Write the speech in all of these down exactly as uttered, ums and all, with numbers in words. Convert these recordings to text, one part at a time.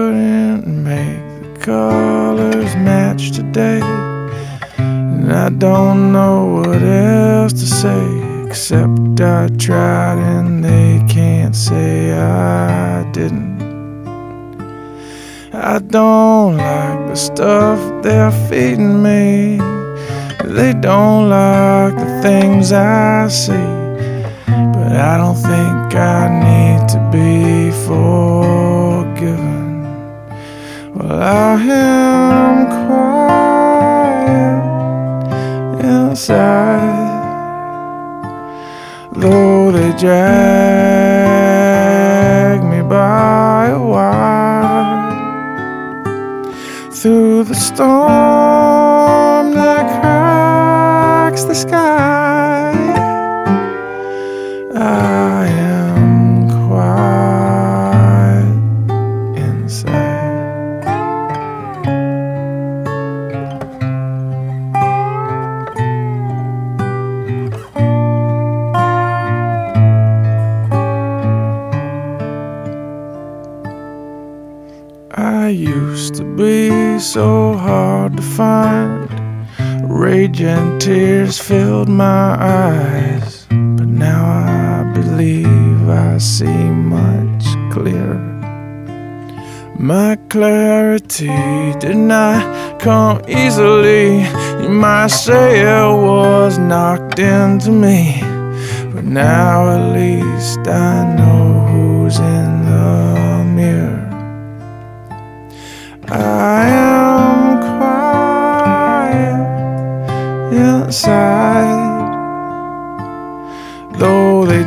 couldn't make the colors match today, and I don't know what else to say, except I tried and they can't say I didn't. I don't like the stuff they're feeding me, they don't like the things I see, but I don't think I need to be forgiven. Well, I am quiet inside, though they drag me by a wire through the storm that cracks the sky. I am quiet inside. I used to be so hard to find, rage and tears filled my eyes, but now I believe I see much clearer. My clarity did not come easily, you might say it was knocked into me, but now at least I know who's in the mirror. I am quiet inside, though they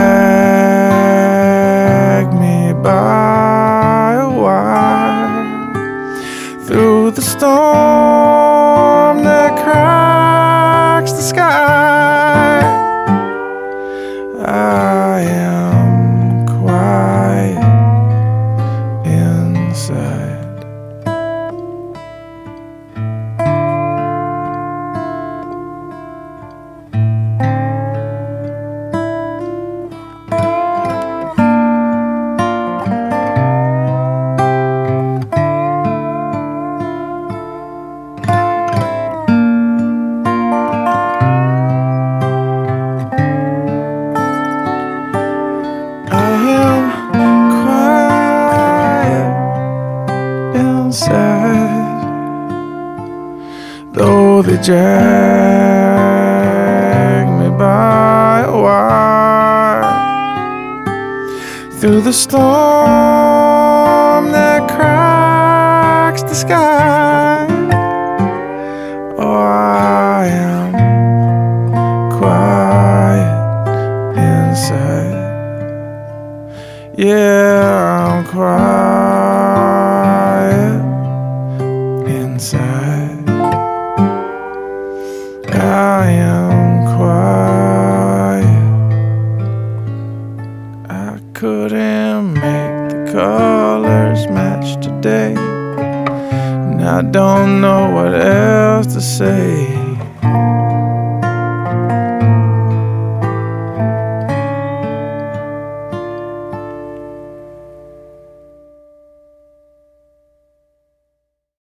drag me by a wire through the storm that cracks the sky. I am quiet inside. Though they drag me by a wire through the storm that cracks the sky. Oh, I am quiet inside. Yeah, I'm quiet inside. I am quiet. I couldn't make the colors match today, and I don't know what else to say.